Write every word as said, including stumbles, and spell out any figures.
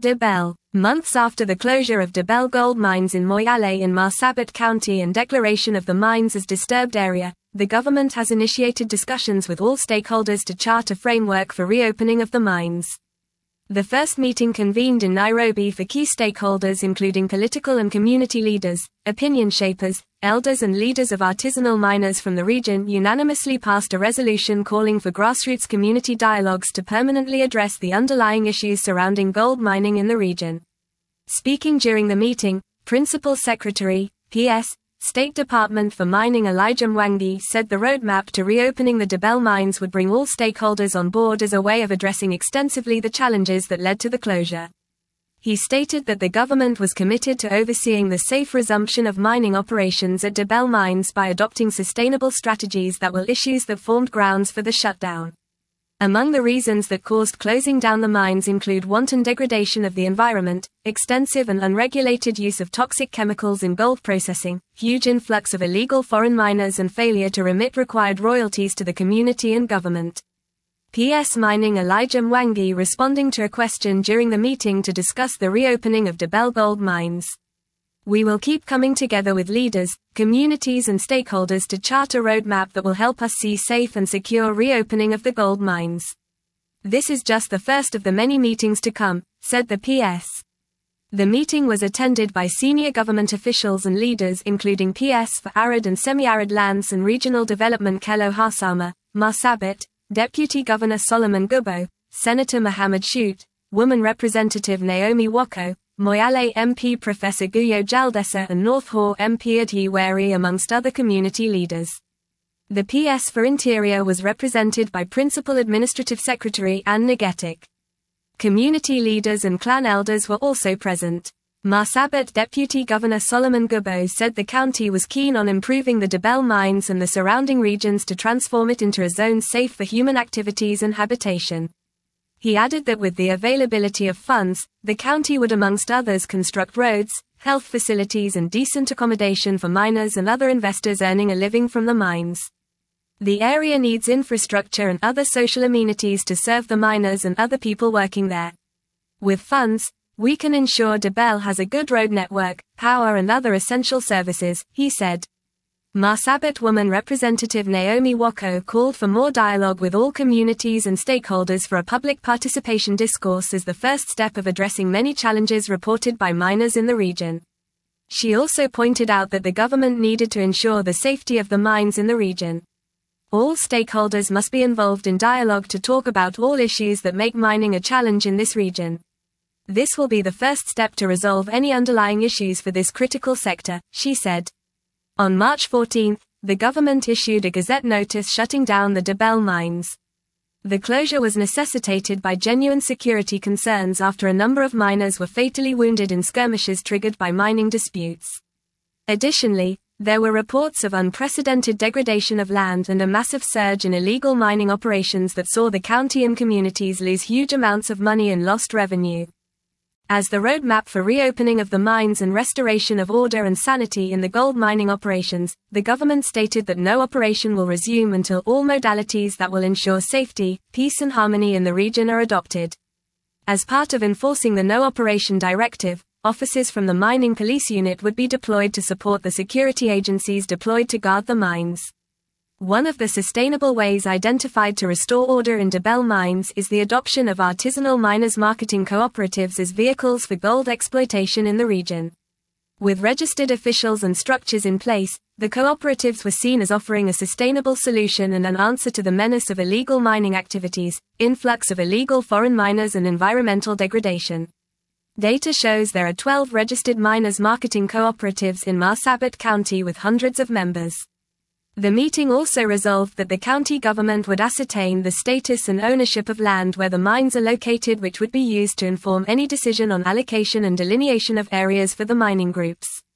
Debelle. Months after the closure of Debelle gold mines in Moyale in Marsabit County and declaration of the mines as disturbed area, the government has initiated discussions with all stakeholders to chart a framework for reopening of the mines. The first meeting convened in Nairobi for key stakeholders including political and community leaders, opinion shapers, elders and leaders of artisanal miners from the region unanimously passed a resolution calling for grassroots community dialogues to permanently address the underlying issues surrounding gold mining in the region. Speaking during the meeting, Principal Secretary, P S, State Department for Mining Elijah Mwangi said the roadmap to reopening the Debelle mines would bring all stakeholders on board as a way of addressing extensively the challenges that led to the closure. He stated that the government was committed to overseeing the safe resumption of mining operations at Debelle mines by adopting sustainable strategies that will issues that formed grounds for the shutdown. Among the reasons that caused closing down the mines include wanton degradation of the environment, extensive and unregulated use of toxic chemicals in gold processing, huge influx of illegal foreign miners and failure to remit required royalties to the community and government. P S Mining Elijah Mwangi responding to a question during the meeting to discuss the reopening of Debelle gold mines. We will keep coming together with leaders, communities and stakeholders to chart a roadmap that will help us see safe and secure reopening of the gold mines. This is just the first of the many meetings to come, said the P S. The meeting was attended by senior government officials and leaders including P S for Arid and Semi-Arid Lands and Regional Development Kello Harsama, Marsabit, Deputy Governor Solomon Gubbo, Senator Mohammed Shute, Woman Representative Naomi Wako, Moyale M P Professor Guyo Jaldesa and North Hore M P Adhi Weri amongst other community leaders. The P S for Interior was represented by Principal Administrative Secretary Anne Negetic. Community leaders and clan elders were also present. Marsabit Deputy Governor Solomon Gubbo said the county was keen on improving the Debelle mines and the surrounding regions to transform it into a zone safe for human activities and habitation. He added that with the availability of funds, the county would amongst others construct roads, health facilities and decent accommodation for miners and other investors earning a living from the mines. The area needs infrastructure and other social amenities to serve the miners and other people working there. With funds, we can ensure Debelle has a good road network, power and other essential services, he said. Marsabit Woman Representative Naomi Wako called for more dialogue with all communities and stakeholders for a public participation discourse as the first step of addressing many challenges reported by miners in the region. She also pointed out that the government needed to ensure the safety of the mines in the region. All stakeholders must be involved in dialogue to talk about all issues that make mining a challenge in this region. This will be the first step to resolve any underlying issues for this critical sector, she said. On March fourteenth, the government issued a Gazette notice shutting down the Debelle mines. The closure was necessitated by genuine security concerns after a number of miners were fatally wounded in skirmishes triggered by mining disputes. Additionally, there were reports of unprecedented degradation of land and a massive surge in illegal mining operations that saw the county and communities lose huge amounts of money and lost revenue. As the roadmap for reopening of the mines and restoration of order and sanity in the gold mining operations, the government stated that no operation will resume until all modalities that will ensure safety, peace and harmony in the region are adopted. As part of enforcing the No Operation Directive, officers from the Mining Police Unit would be deployed to support the security agencies deployed to guard the mines. One of the sustainable ways identified to restore order in Debelle mines is the adoption of artisanal miners marketing cooperatives as vehicles for gold exploitation in the region. With registered officials and structures in place, the cooperatives were seen as offering a sustainable solution and an answer to the menace of illegal mining activities, influx of illegal foreign miners and environmental degradation. Data shows there are twelve registered miners marketing cooperatives in Marsabit County with hundreds of members. The meeting also resolved that the county government would ascertain the status and ownership of land where the mines are located, which would be used to inform any decision on allocation and delineation of areas for the mining groups.